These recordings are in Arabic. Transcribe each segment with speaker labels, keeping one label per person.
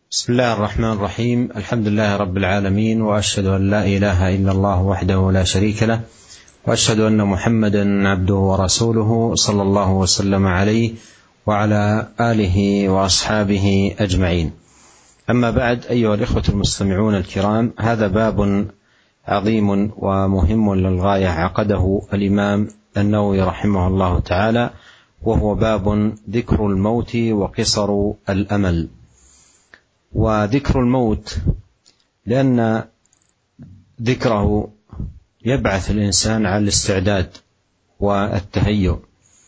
Speaker 1: بسم الله الرحمن الرحيم. الحمد لله رب العالمين، وأشهد أن لا إله إلا الله وحده لا شريك له، وأشهد أن محمدا عبده ورسوله صلى الله وسلم عليه وعلى آله وأصحابه أجمعين. أما بعد، أيها الإخوة المستمعون الكرام، هذا باب عظيم ومهم للغاية عقده الإمام النووي رحمه الله تعالى، وهو باب ذكر الموت وقصر الأمل. وذكر الموت لأن ذكره يبعث الإنسان على الاستعداد والتهيؤ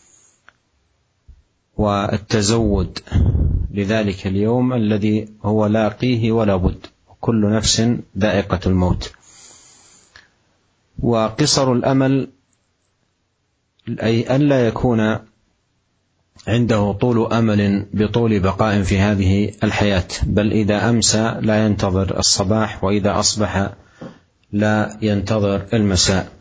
Speaker 1: والتزود لذلك اليوم الذي هو لاقيه ولا بد، كل نفس ذائقة الموت. وقصر الأمل أي أن لا يكون عنده طول أمل بطول بقاء في هذه الحياة، بل إذا أمسى لا ينتظر الصباح، وإذا أصبح لا ينتظر المساء.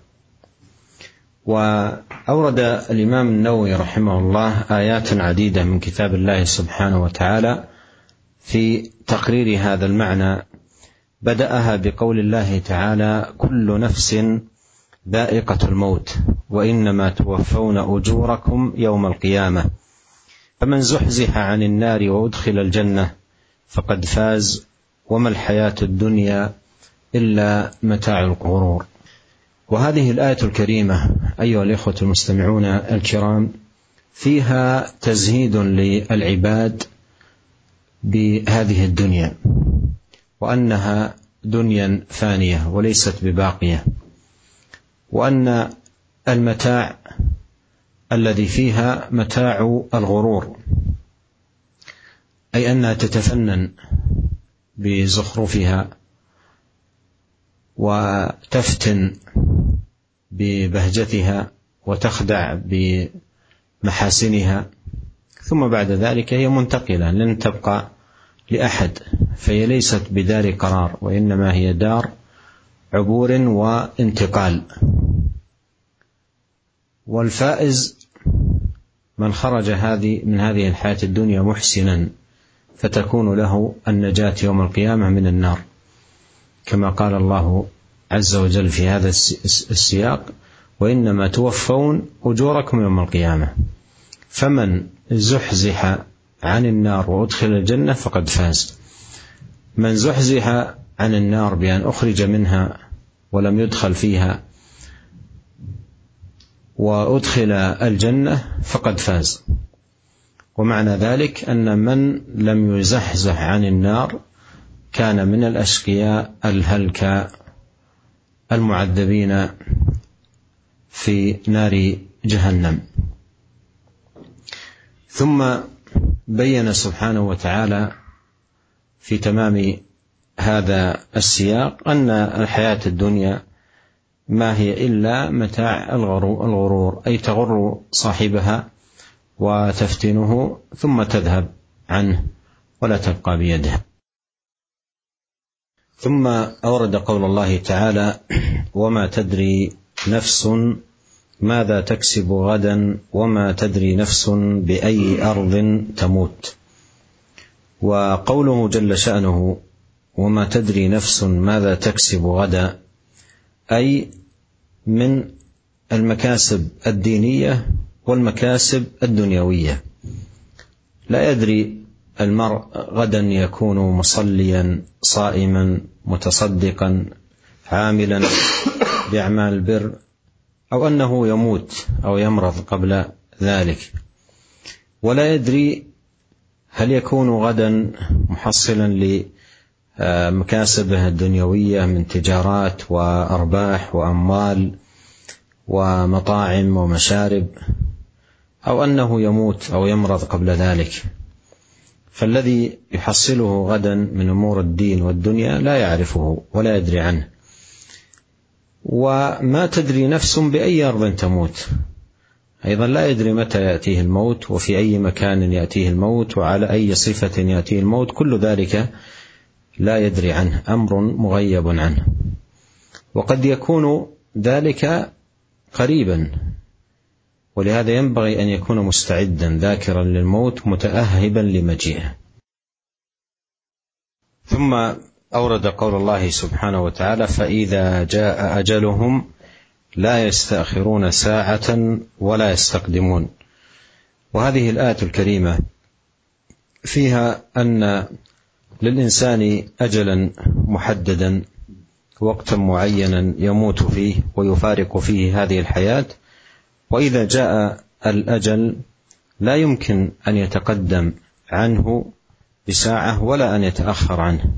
Speaker 1: وأورد الإمام النووي رحمه الله آيات عديدة من كتاب الله سبحانه وتعالى في تقرير هذا المعنى، بدأها بقول الله تعالى: كل نفس ذائقة الموت وإنما توفون أجوركم يوم القيامة، فمن زحزح عن النار وأدخل الجنة فقد فاز، وما الحياة الدنيا إلا متاع الغرور. وهذه الآية الكريمة أيها الإخوة المستمعون الكرام فيها تزهيد للعباد بهذه الدنيا، وأنها دنيا فانية وليست بباقية، وأن المتاع الذي فيها متاع الغرور، أي أنها تتفنن بزخرفها وتفتن ببهجتها وتخدع بمحاسنها، ثم بعد ذلك هي منتقلة لن تبقى لأحد، فهي ليست بدار قرار، وإنما هي دار عبور وانتقال. والفائز من خرج من هذه الحياة الدنيا محسنا، فتكون له النجاة يوم القيامة من النار، كما قال الله عز وجل في هذا السياق: وإنما توفون أجوركم يوم القيامة، فمن زحزح عن النار وأدخل الجنة فقد فاز. من زحزح عن النار بأن أخرج منها ولم يدخل فيها وأدخل الجنة فقد فاز. ومعنى ذلك أن من لم يزحزح عن النار كان من الأشقياء الهلكاء المعذبين في نار جهنم. ثم بين سبحانه وتعالى في تمام هذا السياق أن الحياة الدنيا ما هي إلا متاع الغرور، أي تغر صاحبها وتفتنه ثم تذهب عنه ولا تبقى بيده. ثم أورد قول الله تعالى: وما تدري نفس ماذا تكسب غدا وما تدري نفس بأي أرض تموت. وقوله جل شأنه وما تدري نفس ماذا تكسب غدا، أي من المكاسب الدينية والمكاسب الدنيوية. لا يدري المرء غدا يكون مصليا صائما متصدقا عاملا بأعمال البر، أو أنه يموت أو يمرض قبل ذلك. ولا يدري هل يكون غدا محصلا لمكاسبه الدنيوية من تجارات وأرباح وأموال ومطاعم ومشارب، أو أنه يموت أو يمرض قبل ذلك. فالذي يحصله غدا من أمور الدين والدنيا لا يعرفه ولا يدري عنه. وما تدري نفس بأي أرض تموت، أيضا لا يدري متى يأتيه الموت وفي أي مكان يأتيه الموت وعلى أي صفة يأتيه الموت، كل ذلك لا يدري عنه، أمر مغيب عنه. وقد يكون ذلك قريبا، ولهذا ينبغي أن يكون مستعدا ذاكرا للموت متأهبا لمجيئه. ثم أورد قول الله سبحانه وتعالى: فإذا جاء أجلهم لا يستأخرون ساعة ولا يستقدمون. وهذه الآية الكريمة فيها أن للإنسان أجلا محددا، وقتا معينا يموت فيه ويفارق فيه هذه الحياة، وإذا جاء الأجل لا يمكن أن يتقدم عنه بساعة ولا أن يتأخر عنه.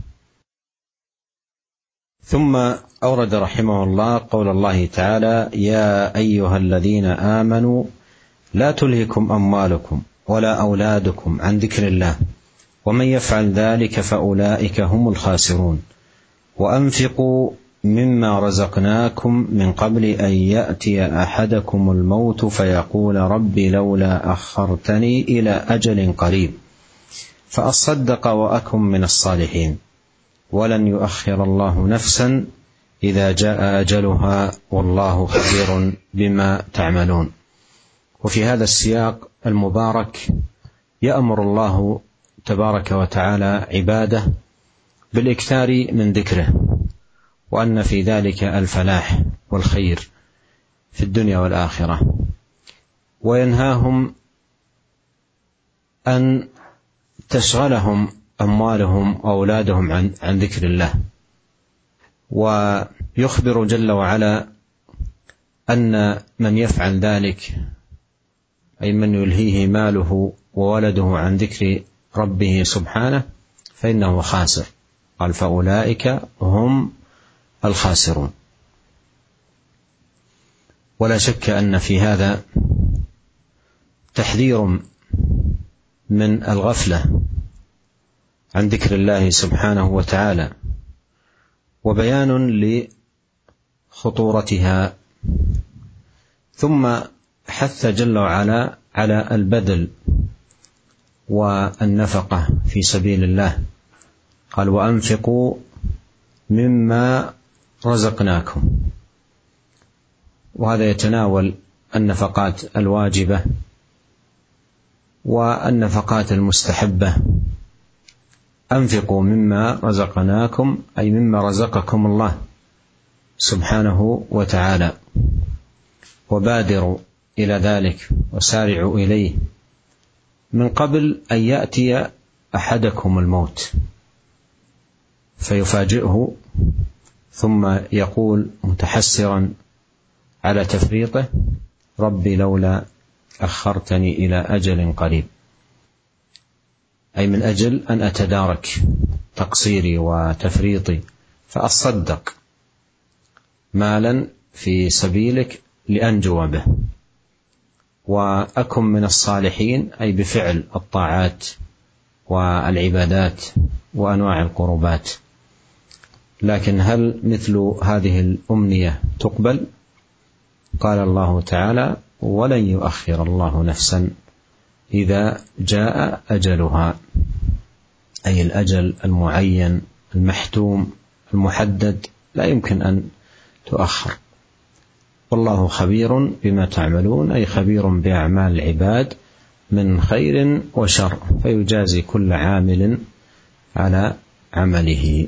Speaker 1: ثم أورد رحمه الله قول الله تعالى: يا أيها الذين آمنوا لا تلهكم أموالكم ولا أولادكم عن ذكر الله ومن يفعل ذلك فأولئك هم الخاسرون، وأنفقوا مما رزقناكم من قبل أن يأتي أحدكم الموت فيقول رب لولا أخرتني إلى أجل قريب فأصدق وأكن من الصالحين ولن يؤخر الله نفسا إذا جاء أجلها والله خبير بما تعملون. وفي هذا السياق المبارك يأمر الله تبارك وتعالى عباده بالإكثار من ذكره، وأن في ذلك الفلاح والخير في الدنيا والآخرة، وينهاهم أن تشغلهم أموالهم وأولادهم عن ذكر الله. ويخبر جل وعلا أن من يفعل ذلك، أي من يلهيه ماله وولده عن ذكر ربه سبحانه، فإنه خاسر. قال: فأولئك هم الخاسرون. ولا شك أن في هذا تحذير من الغفلة عن ذكر الله سبحانه وتعالى، وبيان لخطورتها، ثم حث جل وعلا على البذل والنفقة في سبيل الله. قال: وأنفقوا مما رزقناكم. وهذا يتناول النفقات الواجبة والنفقات المستحبة. أنفقوا مما رزقناكم أي مما رزقكم الله سبحانه وتعالى، وبادروا إلى ذلك وسارعوا إليه من قبل أن يأتي أحدكم الموت فيفاجئه ثم يقول متحسرا على تفريطه: ربي لولا أخرتني إلى أجل قريب، أي من أجل أن أتدارك تقصيري وتفريطي فأصدق مالا في سبيلك لأنجو به، وأكن من الصالحين، أي بفعل الطاعات والعبادات وأنواع القربات. لكن هل مثل هذه الأمنية تقبل؟ قال الله تعالى: ولن يؤخر الله نفسا إذا جاء أجلها، أي الأجل المعين المحتوم المحدد لا يمكن أن تؤخر. والله خبير بما تعملون، أي خبير بأعمال العباد من خير وشر، فيجازي كل عامل على عمله.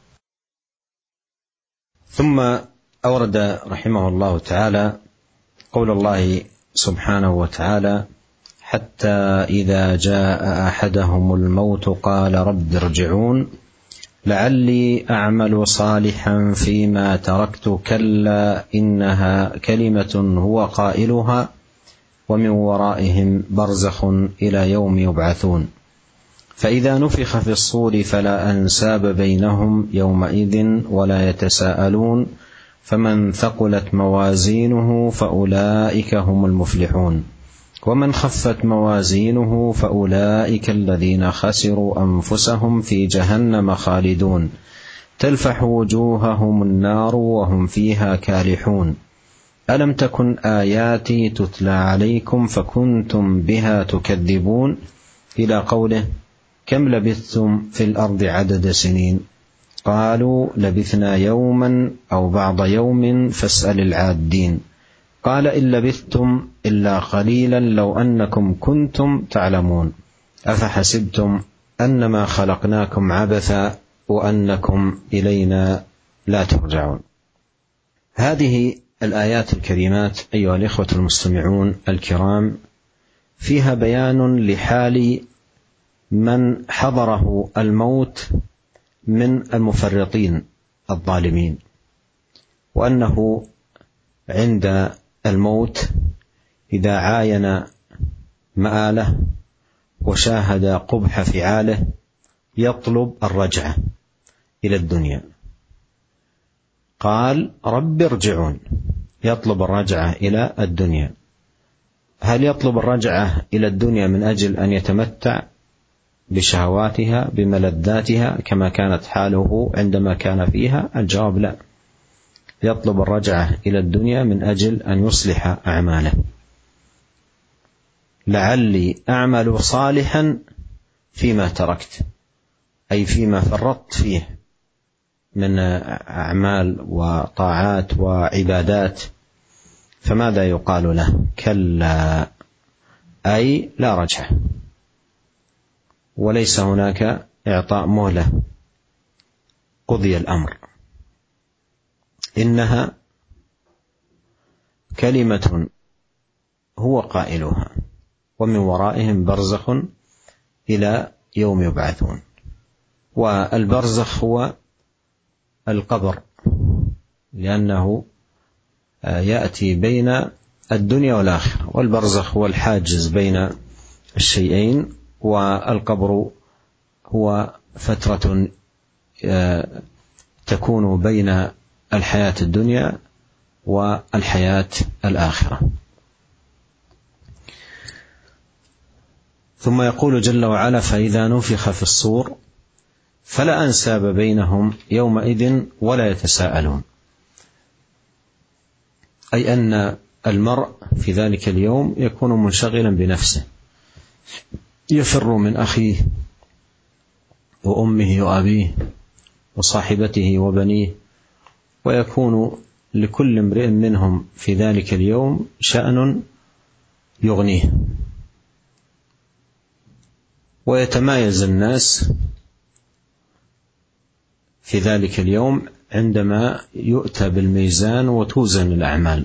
Speaker 1: ثم أورد رحمه الله تعالى قول الله سبحانه وتعالى: حتى إذا جاء أحدهم الموت قال رب ارجعون لعلي أعمل صالحا فيما تركت كلا إنها كلمة هو قائلها ومن ورائهم برزخ إلى يوم يبعثون فإذا نفخ في الصور فلا أنساب بينهم يومئذ ولا يتساءلون فمن ثقلت موازينه فأولئك هم المفلحون ومن خفت موازينه فأولئك الذين خسروا أنفسهم في جهنم خالدون تلفح وجوههم النار وهم فيها كالحون ألم تكن آياتي تتلى عليكم فكنتم بها تكذبون إلى قوله كم لبثتم في الأرض عدد سنين قالوا لبثنا يوما أو بعض يوم فاسأل العادين قال إن لبثتم إلا قليلا لو أنكم كنتم تعلمون أفحسبتم أنما خلقناكم عبثا وأنكم إلينا لا ترجعون. هذه الآيات الكريمات أيها الإخوة المستمعون الكرام فيها بيان لحال من حضره الموت من المفرطين الظالمين، وأنه عند الموت إذا عاين مآله وشاهد قبح فعاله يطلب الرجعة إلى الدنيا. قال رب ارجعون، يطلب الرجعة إلى الدنيا. هل يطلب الرجعة إلى الدنيا من أجل أن يتمتع بشهواتها بملذاتها كما كانت حاله عندما كان فيها؟ الجواب لا، يطلب الرجعة إلى الدنيا من أجل أن يصلح أعماله. لعلي أعمل صالحا فيما تركت، أي فيما فرطت فيه من أعمال وطاعات وعبادات. فماذا يقال له؟ كلا، أي لا رجعة، وليس هناك إعطاء مهلة، قضي الأمر. إنها كلمة هو قائلها ومن ورائهم برزخ إلى يوم يبعثون. والبرزخ هو القبر، لأنه يأتي بين الدنيا والآخرة، والبرزخ هو الحاجز بين الشيئين، والقبر هو فترة تكون بين الحياة الدنيا والحياة الآخرة. ثم يقول جل وعلا فإذا نفخ في الصور فلا أنساب بينهم يومئذ ولا يتساءلون، أي أن المرء في ذلك اليوم يكون منشغلا بنفسه، يفر من أخيه وأمه وأبيه وصاحبته وبنيه، ويكون لكل امرئ منهم في ذلك اليوم شأن يغنيه. ويتمايز الناس في ذلك اليوم عندما يؤتى بالميزان وتوزن الأعمال،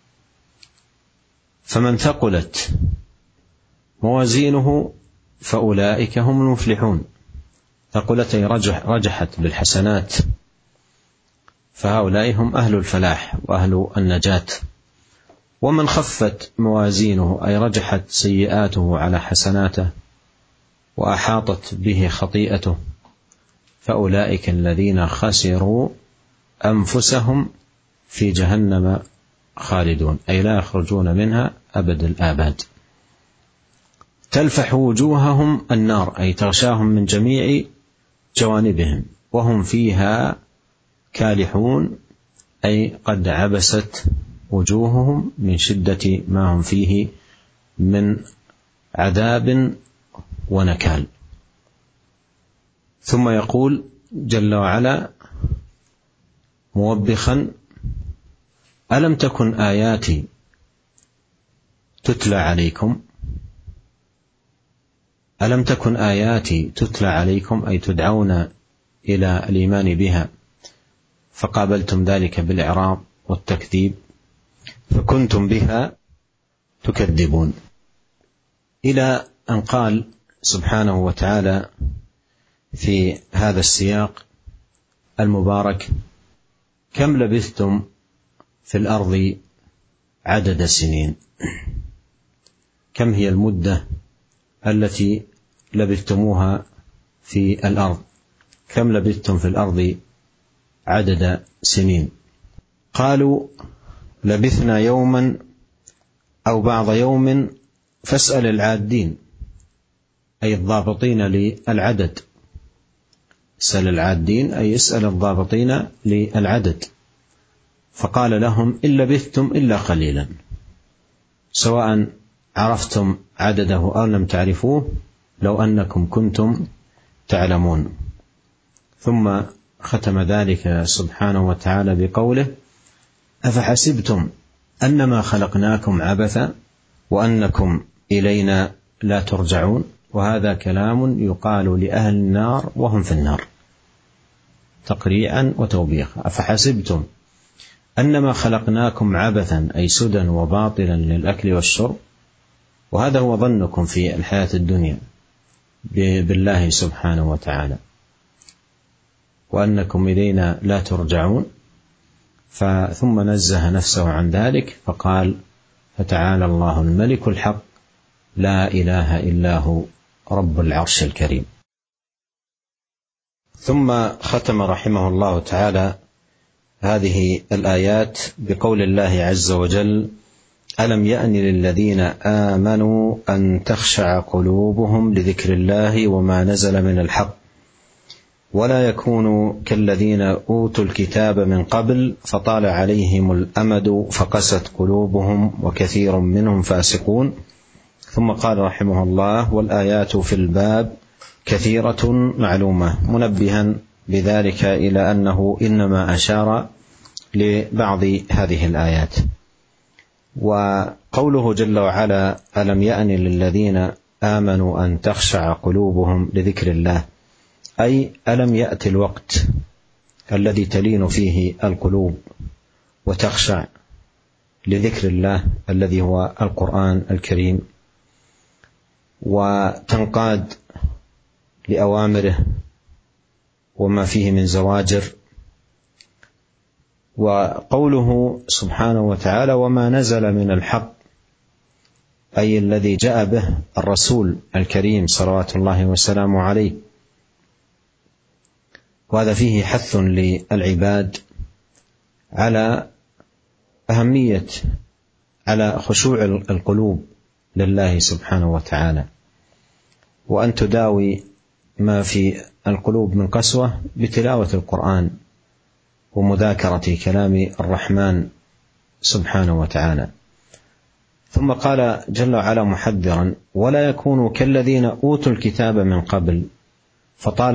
Speaker 1: فمن ثقلت موازينه فأولئك هم المفلحون. ثقلت رجحت بالحسنات، فهؤلاء هم أهل الفلاح وأهل النجاة. ومن خفت موازينه أي رجحت سيئاته على حسناته وأحاطت به خطيئته فأولئك الذين خسروا أنفسهم في جهنم خالدون، أي لا يخرجون منها أبد الآباد. تلفح وجوههم النار، أي تغشاهم من جميع جوانبهم وهم فيها كالحون، أي قد عبست وجوههم من شدة ما هم فيه من عذاب ونكال. ثم يقول جل وعلا موبخا ألم تكن آياتي تتلى عليكم؟ ألم تكن آياتي تتلى عليكم، أي تدعون إلى الإيمان بها فقابلتم ذلك بالإعراض والتكذيب فكنتم بها تكذبون، إلى أن قال سبحانه وتعالى في هذا السياق المبارك كم لبثتم في الأرض عدد سنين. كم هي المدة التي لبثتموها في الأرض؟ كم لبثتم في الأرض عدد سنين؟ قالوا لبثنا يوما أو بعض يوم فاسأل العادين، أي الضابطين للعدد. اسأل العادين أي اسأل الضابطين للعدد. فقال لهم إن لبثتم إلا قليلا، سواء عرفتم عدده أو لم تعرفوه، لو أنكم كنتم تعلمون. ثم ختم ذلك سبحانه وتعالى بقوله أفحسبتم أنما خلقناكم عبثا وأنكم إلينا لا ترجعون. وهذا كلام يقال لأهل النار وهم في النار، تقريعا وتوبيخا. أفحسبتم أنما خلقناكم عبثا أي سدى وباطلا للأكل والشرب، وهذا هو ظنكم في الحياة الدنيا بالله سبحانه وتعالى، وأنكم إلينا لا ترجعون. ثم نزه نفسه عن ذلك فقال: فتعالى الله الملك الحق لا إله إلا هو رب العرش الكريم. ثم ختم رحمه الله تعالى هذه الآيات بقول الله عز وجل: ألم يأن للذين آمنوا أن تخشع قلوبهم لذكر الله وما نزل من الحق ولا يكونوا كالذين أوتوا الكتاب من قبل فطال عليهم الأمد فقست قلوبهم وكثير منهم فاسقون. ثم قال رحمه الله: والآيات في الباب كثيرة معلومة، منبها بذلك إلى أنه إنما أشار لبعض هذه الآيات. وقوله جل وعلا: ألم يأن للذين آمنوا أن تخشع قلوبهم لذكر الله، أي ألم يأتي الوقت الذي تلين فيه القلوب وتخشع لذكر الله الذي هو القرآن الكريم، وتنقاد لأوامره وما فيه من زواجر. وقوله سبحانه وتعالى: وما نزل من الحق، أي الذي جاء به الرسول الكريم صلوات الله وسلامه عليه. وهذا فيه حث للعباد على أهمية على خشوع القلوب لله سبحانه وتعالى، وأن تداوي ما في القلوب من قسوة بتلاوة القرآن ومذاكرة كلام الرحمن سبحانه وتعالى. ثم قال جل وعلا محذرا: ولا يكونوا كالذين أوتوا الكتاب من قبل فطال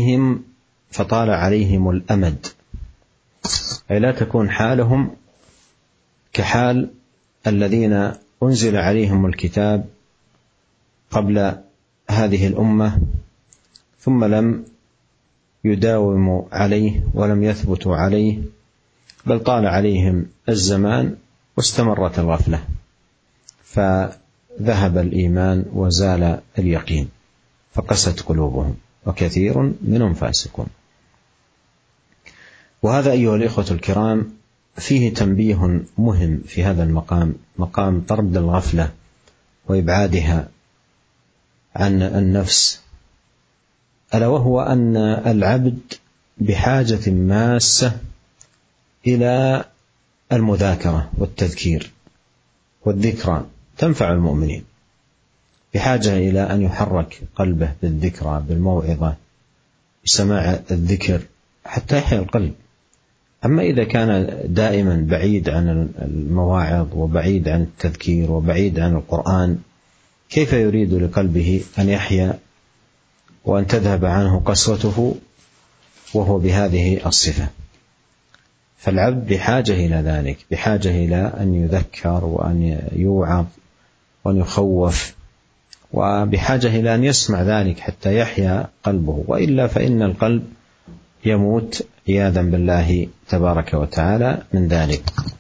Speaker 1: عليهم الأمد، أي لا تكون حالهم كحال الذين أنزل عليهم الكتاب قبل هذه الأمة ثم لم يداوموا عليه ولم يثبتوا عليه، بل طال عليهم الزمان واستمرت الغفلة فذهب الإيمان وزال اليقين فقست قلوبهم وكثير منهم فاسقون. وهذا أيها الإخوة الكرام فيه تنبيه مهم في هذا المقام، مقام طرد الغفلة وإبعادها عن النفس، ألا وهو أن العبد بحاجة ماسة إلى المذاكرة والتذكير والذكرى تنفع المؤمنين، بحاجة إلى أن يحرك قلبه بالذكرى بالموعظة بسماع الذكر حتى يحيا القلب. أما إذا كان دائما بعيد عن المواعظ وبعيد عن التذكير وبعيد عن القرآن، كيف يريد لقلبه أن يحيا وأن تذهب عنه قسوته وهو بهذه الصفة؟ فالعبد بحاجة إلى ذلك، بحاجة إلى أن يذكر وأن يوعظ وأن يخوف، وبحاجة إلى أن يسمع ذلك حتى يحيا قلبه، وإلا فإن القلب يموت عياذا بالله تبارك وتعالى من ذلك.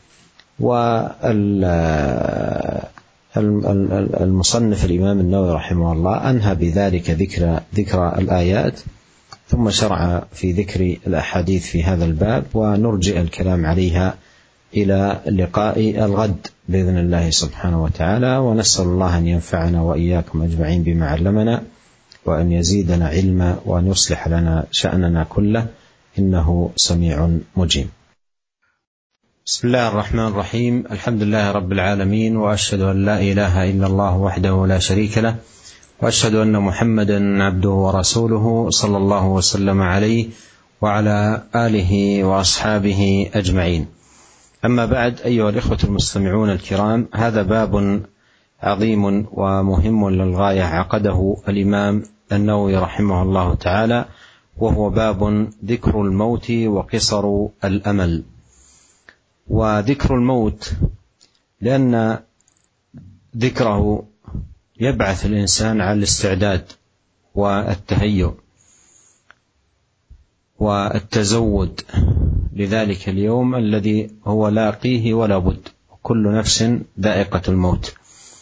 Speaker 1: والمصنف الإمام النووي رحمه الله أنهى بذلك ذكر الآيات، ثم شرع في ذكر الأحاديث في هذا الباب، ونرجئ الكلام عليها إلى لقاء الغد بإذن الله سبحانه وتعالى. ونسأل الله أن ينفعنا وإياكم أجمعين بما علمنا، وأن يزيدنا علما، وأن يصلح لنا شأننا كله، إنه سميع مجيب. بسم الله الرحمن الرحيم. الحمد لله رب العالمين، وأشهد أن لا إله إلا الله وحده لا شريك له، وأشهد أن محمدا عبده ورسوله صلى الله وسلم عليه وعلى آله وأصحابه أجمعين. أما بعد، أيها الإخوة المستمعون الكرام، هذا باب عظيم ومهم للغاية عقده الإمام النووي رحمه الله تعالى، وهو باب ذكر الموت وقصر الأمل. وذكر الموت لأن ذكره يبعث الإنسان على الاستعداد والتهيؤ، والتزود لذلك اليوم الذي هو لاقيه ولا بد، كل نفس ذائقة الموت.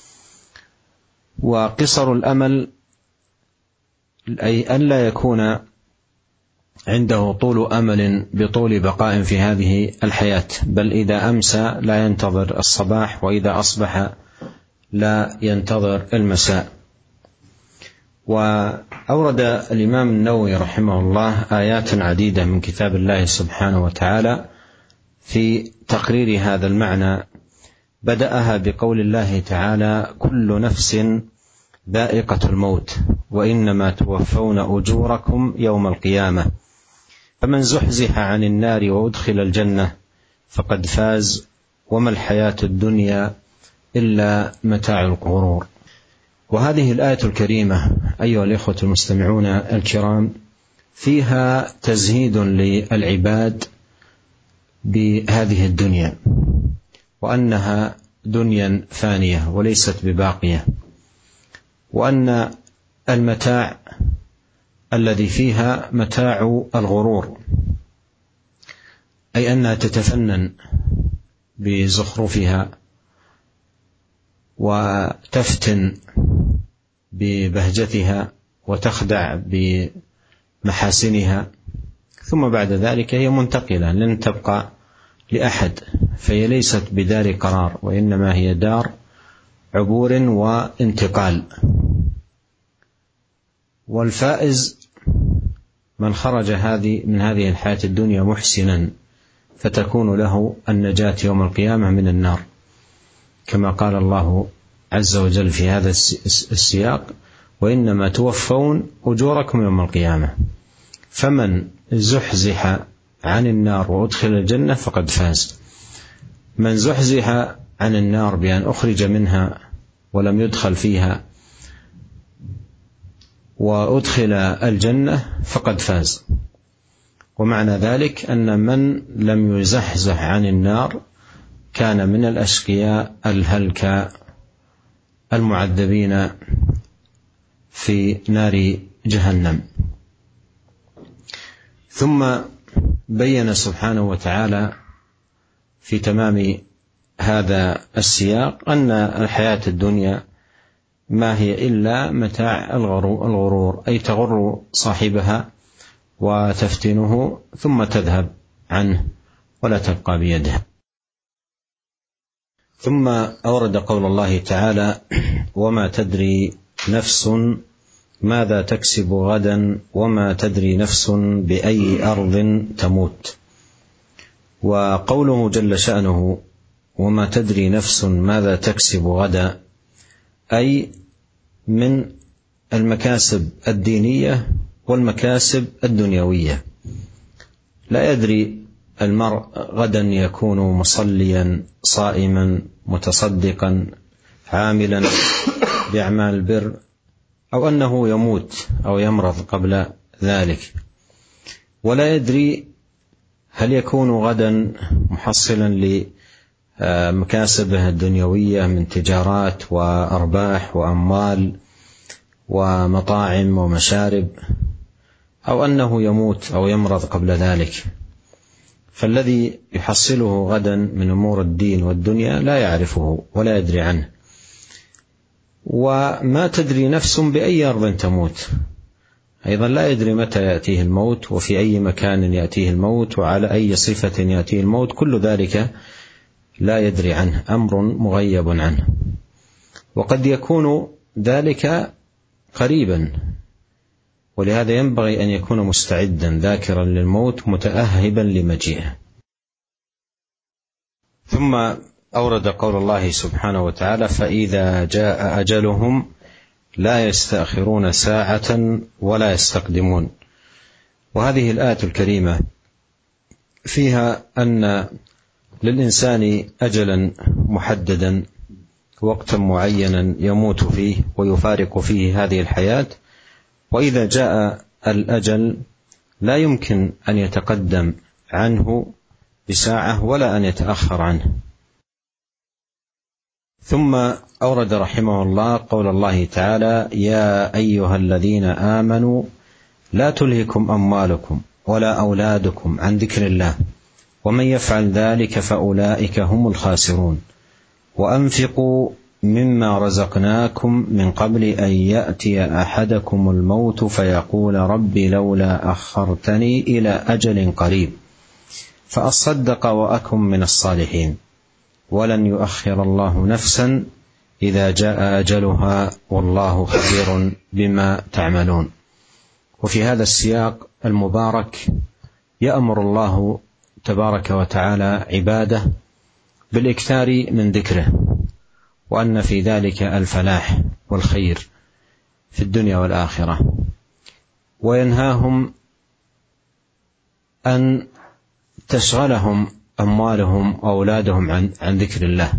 Speaker 1: وقصر الأمل أي ألا يكون عنده طول أمل بطول بقاء في هذه الحياة، بل إذا أمسى لا ينتظر الصباح، وإذا أصبح لا ينتظر المساء. وأورد الإمام النووي رحمه الله آيات عديدة من كتاب الله سبحانه وتعالى في تقرير هذا المعنى، بدأها بقول الله تعالى: كل نفس ذائقة الموت وإنما توفون أجوركم يوم القيامة، فمن زحزح عن النار وأدخل الجنة فقد فاز، وما الحياة الدنيا إلا متاع الغرور. وهذه الآية الكريمة أيها الإخوة المستمعون الكرام فيها تزهيد للعباد بهذه الدنيا، وأنها دنيا فانية وليست بباقية، وأن المتاع الذي فيها متاع الغرور، أي أنها تتفنن بزخرفها وتفتن ببهجتها وتخدع بمحاسنها، ثم بعد ذلك هي منتقلة لن تبقى لأحد، فهي ليست بدار قرار، وإنما هي دار عبور وانتقال. والفائز من خرج من هذه الحياة الدنيا محسنا، فتكون له النجاة يوم القيامة من النار، كما قال الله عز وجل في هذا السياق: وإنما توفون أجوركم يوم القيامة، فمن زحزح عن النار وأدخل الجنة فقد فاز. من زحزح عن النار بأن أخرج منها ولم يدخل فيها وأدخل الجنة فقد فاز. ومعنى ذلك أن من لم يزحزح عن النار كان من الأشقياء الهلكاء المعذبين في نار جهنم. ثم بين سبحانه وتعالى في تمام هذا السياق أن الحياة الدنيا ما هي إلا متاع الغرور، أي تغر صاحبها وتفتنه ثم تذهب عنه ولا تبقى بيده. ثم أورد قول الله تعالى: وما تدري نفس ماذا تكسب غدا وما تدري نفس بأي أرض تموت. وقوله جل شأنه وما تدري نفس ماذا تكسب غدا، أي من المكاسب الدينية والمكاسب الدنيوية. لا يدري المرء غدا يكون مصليا صائما متصدقا عاملا بأعمال البر، أو أنه يموت أو يمرض قبل ذلك. ولا يدري هل يكون غدا محصلا لمكاسبه الدنيوية من تجارات وأرباح وأموال ومطاعم ومشارب، أو أنه يموت أو يمرض قبل ذلك. فالذي يحصله غدا من أمور الدين والدنيا لا يعرفه ولا يدري عنه. وما تدري نفس بأي أرض تموت، أيضا لا يدري متى يأتيه الموت وفي أي مكان يأتيه الموت وعلى أي صفة يأتيه الموت، كل ذلك لا يدري عنه، أمر مغيب عنه. وقد يكون ذلك قريبا، ولهذا ينبغي أن يكون مستعدا ذاكرا للموت متأهبا لمجيئه. ثم أورد قول الله سبحانه وتعالى: فإذا جاء أجلهم لا يستأخرون ساعة ولا يستقدمون. وهذه الآية الكريمة فيها أن للإنسان أجلا محددا، وقتا معينا يموت فيه ويفارق فيه هذه الحياة، وإذا جاء الأجل لا يمكن أن يتقدم عنه بساعة ولا أن يتأخر عنه. ثم أورد رحمه الله قول الله تعالى: يا أيها الذين آمنوا لا تلهكم أموالكم ولا أولادكم عن ذكر الله، ومن يفعل ذلك فأولئك هم الخاسرون. وأنفقوا مما رزقناكم من قبل أن يأتي أحدكم الموت فيقول رب لولا أخرتني إلى أجل قريب فأصدق وأكن من الصالحين، ولن يؤخر الله نفسا إذا جاء أجلها والله خبير بما تعملون. وفي هذا السياق المبارك يأمر الله تبارك وتعالى عباده بالإكثار من ذكره، وأن في ذلك الفلاح والخير في الدنيا والآخرة، وينهاهم أن تشغلهم أموالهم وأولادهم عن ذكر الله.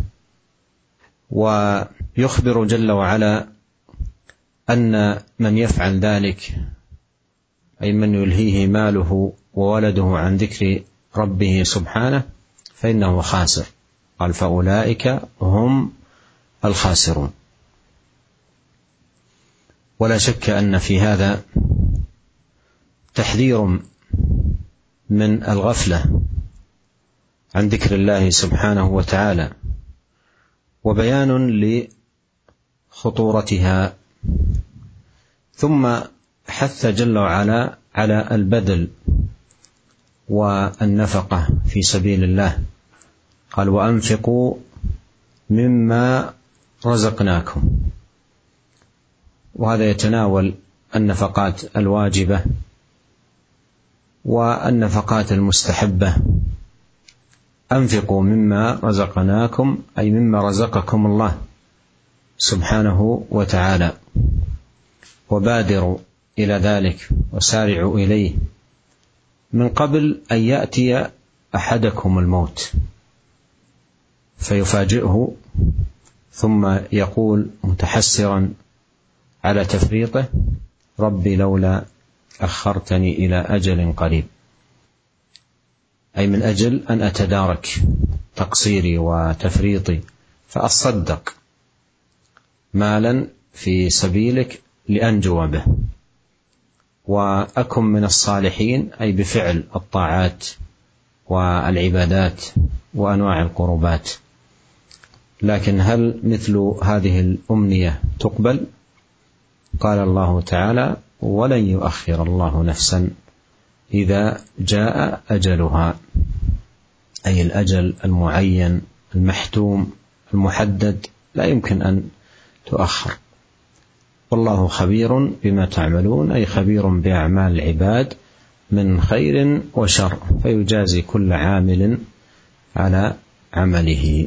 Speaker 1: ويخبر جل وعلا أن من يفعل ذلك، أي من يلهيه ماله وولده عن ذكر ربه سبحانه، فإنه خاسر. قال فأولئك هم الخاسرون. ولا شك أن في هذا تحذير من الغفلة عن ذكر الله سبحانه وتعالى، وبيان لخطورتها، ثم حث جل وعلا على البذل والنفقة في سبيل الله. قال وأنفقوا مما رزقناكم، وهذا يتناول النفقات الواجبة والنفقات المستحبة. أنفقوا مما رزقناكم أي مما رزقكم الله سبحانه وتعالى، وبادروا إلى ذلك وسارعوا إليه من قبل أن يأتي أحدكم الموت فيفاجئه ثم يقول متحسرا على تفريطه ربي لولا أخرتني إلى أجل قريب، أي من أجل أن أتدارك تقصيري وتفريطي فأصدق مالا في سبيلك لأنجو به، وأكن من الصالحين أي بفعل الطاعات والعبادات وأنواع القربات. لكن هل مثل هذه الأمنية تقبل؟ قال الله تعالى ولن يؤخر الله نفسا إذا جاء أجلها، أي الأجل المعين المحتوم المحدد لا يمكن أن تؤخر. والله خبير بما تعملون، أي خبير بأعمال العباد من خير وشر، فيجازي كل عامل على عمله.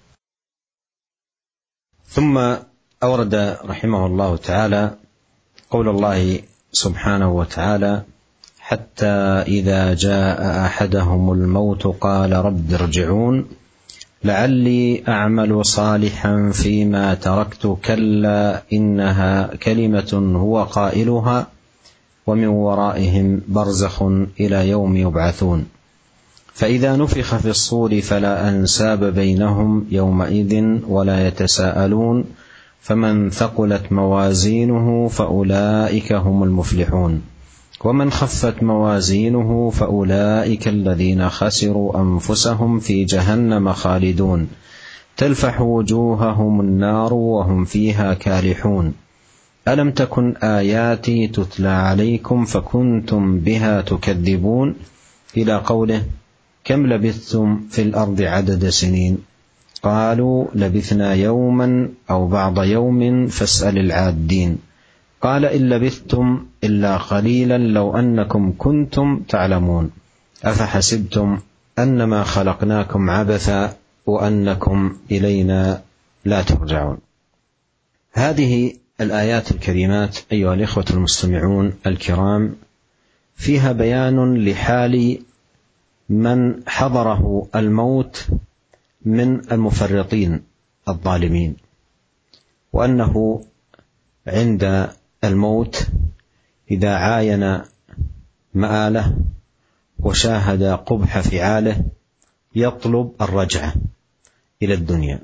Speaker 1: ثم أورد رحمه الله تعالى قول الله سبحانه وتعالى حتى إذا جاء أحدهم الموت قال رب ارجعون لعلي أعمل صالحا فيما تركت كلا إنها كلمة هو قائلها ومن ورائهم برزخ إلى يوم يبعثون فإذا نفخ في الصور فلا أنساب بينهم يومئذ ولا يتساءلون فمن ثقلت موازينه فأولئك هم المفلحون ومن خفت موازينه فأولئك الذين خسروا أنفسهم في جهنم خالدون تلفح وجوههم النار وهم فيها كالحون ألم تكن آياتي تتلى عليكم فكنتم بها تكذبون إلى قوله كم لبثتم في الأرض عدد سنين قالوا لبثنا يوما أو بعض يوم فاسأل العادين قال إن لبثتم إلا قليلا لو أنكم كنتم تعلمون أفحسبتم أنما خلقناكم عبثا وأنكم إلينا لا ترجعون. هذه الآيات الكريمات أيها الإخوة المستمعون الكرام فيها بيان لحال من حضره الموت من المفرطين الظالمين، وأنه عند الموت إذا عاين مآله وشاهد قبح فعاله يطلب الرجعة إلى الدنيا.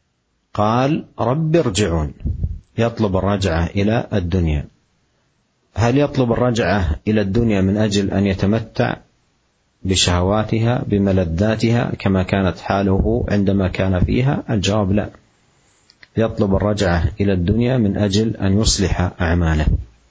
Speaker 1: قال رب ارجعون، يطلب الرجعة إلى الدنيا. هل يطلب الرجعة إلى الدنيا من أجل أن يتمتع بشهواتها بملذاتها كما كانت حاله عندما كان فيها؟ الجواب لا، يطلب الرجعة إلى الدنيا من أجل أن يصلح أعماله.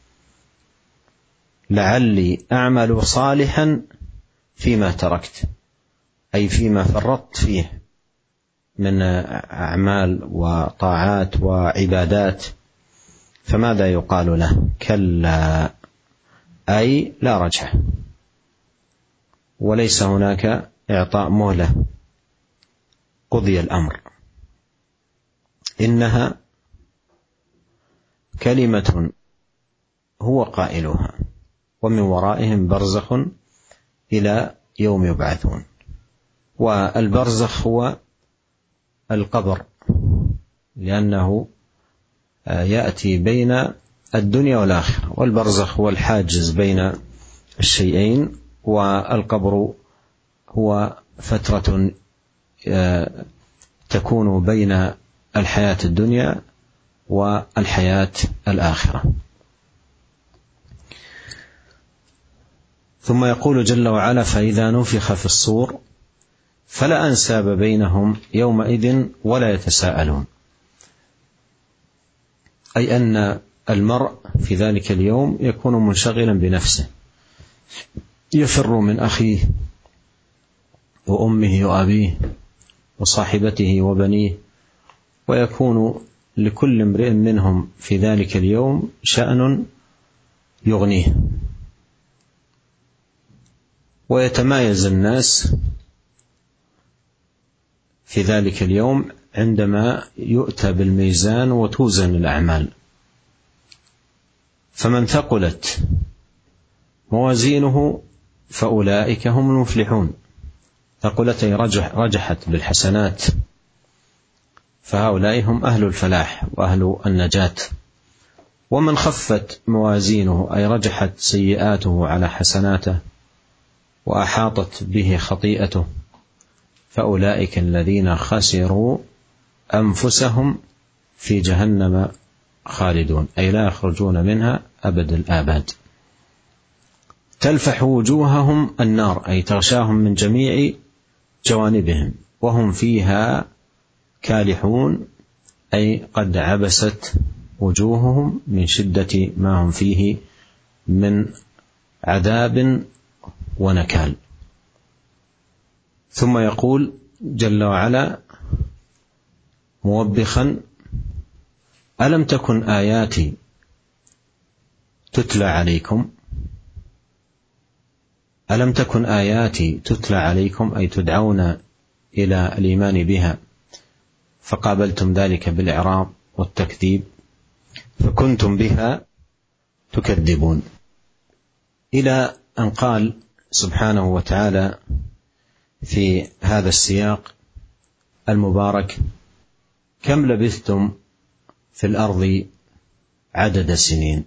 Speaker 1: لعلي أعمل صالحا فيما تركت، أي فيما فرطت فيه من أعمال وطاعات وعبادات. فماذا يقال له؟ كلا، أي لا رجعة، وليس هناك إعطاء مهلة، قضي الأمر. إنها كلمة هو قائلها ومن ورائهم برزخ إلى يوم يبعثون. والبرزخ هو القبر، لأنه يأتي بين الدنيا والآخرة، والبرزخ هو الحاجز بين الشيئين، والقبر هو فترة تكون بين الحياة الدنيا والحياة الآخرة. ثم يقول جل وعلا: فإذا نفخ في الصور فلا أنساب بينهم يومئذ ولا يتساءلون، أي أن المرء في ذلك اليوم يكون منشغلا بنفسه، يفر من أخيه وأمه وأبيه وصاحبته وبنيه، ويكون لكل امرئ منهم في ذلك اليوم شأن يغنيه. ويتمايز الناس في ذلك اليوم عندما يؤتى بالميزان وتوزن الأعمال، فمن ثقلت موازينه فأولئك هم المفلحون. ثقلت رجحت بالحسنات، فهؤلاء هم أهل الفلاح وأهل النجاة. ومن خفت موازينه أي رجحت سيئاته على حسناته وأحاطت به خطيئته فأولئك الذين خسروا أنفسهم في جهنم خالدون، أي لا يخرجون منها أبد الآباد. تلفح وجوههم النار، أي تغشاهم من جميع جوانبهم وهم فيها كالحون، أي قد عبست وجوههم من شدة ما هم فيه من عذاب ونكال. ثم يقول جل وعلا موبخا: ألم تكن آياتي تتلى عليكم؟ ألم تكن آياتي تتلى عليكم، أي تدعون إلى الإيمان بها فقابلتم ذلك بالإعراض والتكذيب فكنتم بها تكذبون، إلى أن قال سبحانه وتعالى في هذا السياق المبارك: كم لبثتم في الأرض عدد سنين؟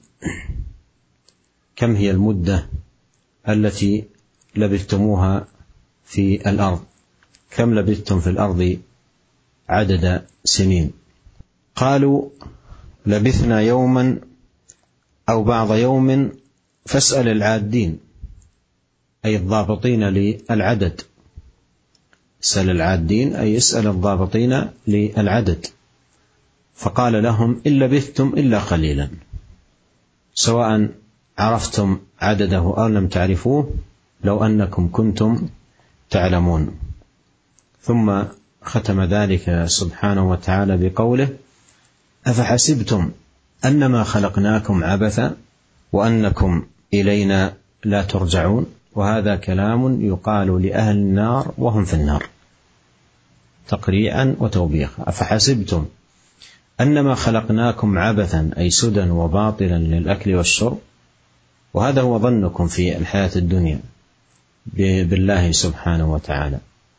Speaker 1: كم هي المدة التي لبثتموها في الأرض؟ كم لبثتم في الأرض عدد سنين؟ قالوا لبثنا يوما أو بعض يوم فاسأل العادين، أي الضابطين للعدد. اسأل العادين أي اسأل الضابطين للعدد. فقال لهم: إن لبثتم إلا قليلا، سواء عرفتم عدده أو لم تعرفوه، لو أنكم كنتم تعلمون. ثم ختم ذلك سبحانه وتعالى بقوله: أفحسبتم أنما خلقناكم عبثا وأنكم إلينا لا ترجعون. وهذا كلام يقال لأهل النار وهم في النار تقريعا وتوبيخا. أفحسبتم أنما خلقناكم عبثا، أي سدى وباطلا للأكل والشرب، وهذا هو ظنكم في الحياة الدنيا بالله سبحانه وتعالى،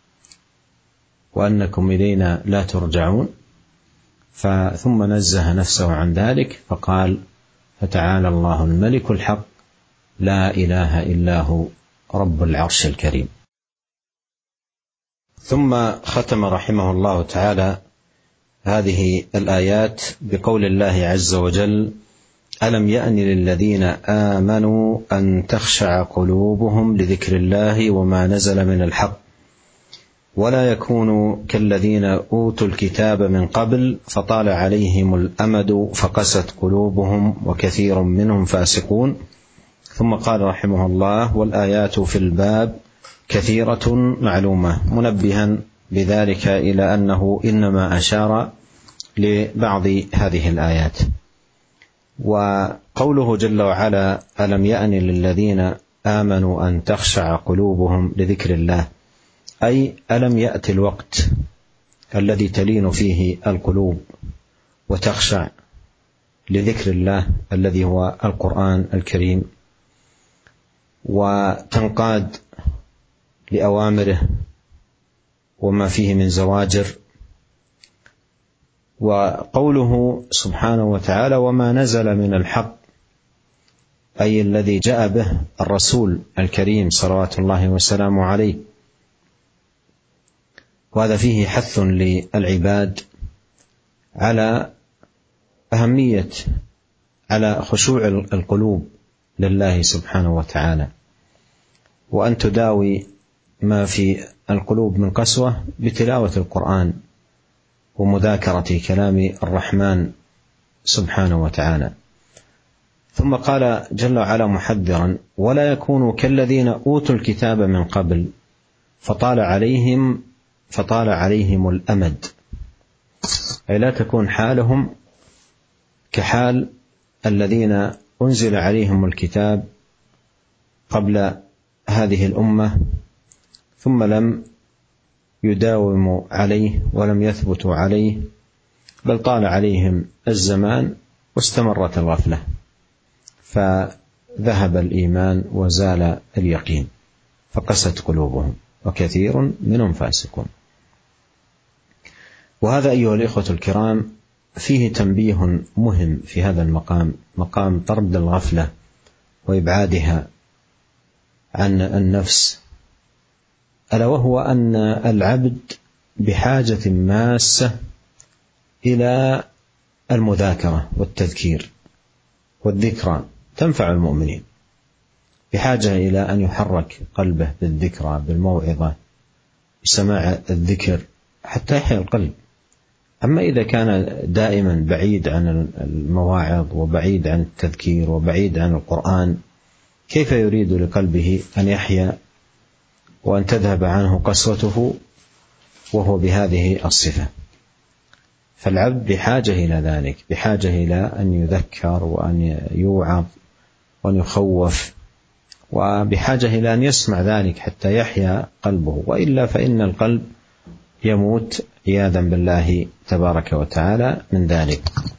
Speaker 1: وأنكم إلينا لا ترجعون. ثم نزه نفسه عن ذلك فقال: فتعالى الله الملك الحق لا إله إلا هو رب العرش الكريم. ثم ختم رحمه الله تعالى هذه الآيات بقول الله عز وجل: ألم يأن للذين آمنوا أن تخشع قلوبهم لذكر الله وما نزل من الحق ولا يكونوا كالذين أوتوا الكتاب من قبل فطال عليهم الأمد فقست قلوبهم وكثير منهم فاسقون. ثم قال رحمه الله: والآيات في الباب كثيرة معلومة، منبها بذلك إلى أنه إنما أشار لبعض هذه الآيات. وقوله جل وعلا: ألم يأن للذين آمنوا أن تخشع قلوبهم لذكر الله، أي ألم يأتي الوقت الذي تلين فيه القلوب وتخشع لذكر الله الذي هو القرآن الكريم، وتنقاد لأوامره وما فيه من زواجر. وقوله سبحانه وتعالى: وما نزل من الحق، أي الذي جاء به الرسول الكريم صلوات الله وسلامه عليه. وهذا فيه حث للعباد على أهمية على خشوع القلوب لله سبحانه وتعالى، وأن تداوي ما في القلوب من قسوة بتلاوة القرآن ومذاكرة كلام الرحمن سبحانه وتعالى. ثم قال جل وعلا محذرا: ولا يكونوا كالذين أوتوا الكتاب من قبل فطال عليهم الأمد، أي لا تكون حالهم كحال الذين أنزل عليهم الكتاب قبل هذه الأمة ثم لم يداوموا عليه ولم يثبتوا عليه، بل طال عليهم الزمان واستمرت الغفلة فذهب الإيمان وزال اليقين فقست قلوبهم وكثير منهم فاسقون. وهذا أيها الإخوة الكرام فيه تنبيه مهم في هذا المقام، مقام طرد الغفلة وإبعادها عن النفس، ألا وهو أن العبد بحاجة ماسة إلى المذاكرة والتذكير والذكرى تنفع المؤمنين، بحاجة إلى أن يحرك قلبه بالذكرى بالموعظة بسماع الذكر حتى يحيا القلب. أما إذا كان دائما بعيد عن المواعظ وبعيد عن التذكير وبعيد عن القرآن، كيف يريد لقلبه أن يحيا وأن تذهب عنه قسوته وهو بهذه الصفة؟ فالعبد بحاجة إلى ذلك، بحاجة إلى أن يذكر وأن يوعظ وأن يخوف، وبحاجة إلى أن يسمع ذلك حتى يحيا قلبه، وإلا فإن القلب يموت عياذا بالله تبارك وتعالى من ذلك.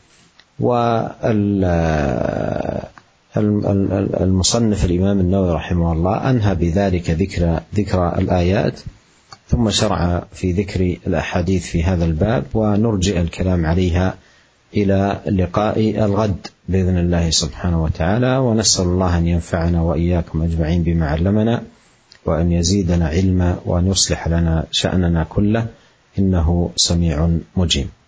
Speaker 1: والمصنف الإمام النووي رحمه الله أنهى بذلك ذكر الآيات، ثم شرع في ذكر الأحاديث في هذا الباب، ونرجئ الكلام عليها إلى لقاء الغد بإذن الله سبحانه وتعالى. ونسأل الله أن ينفعنا وإياكم أجمعين بما علمنا، وأن يزيدنا علما، وأن يصلح لنا شأننا كله، إنه سميع مجيب.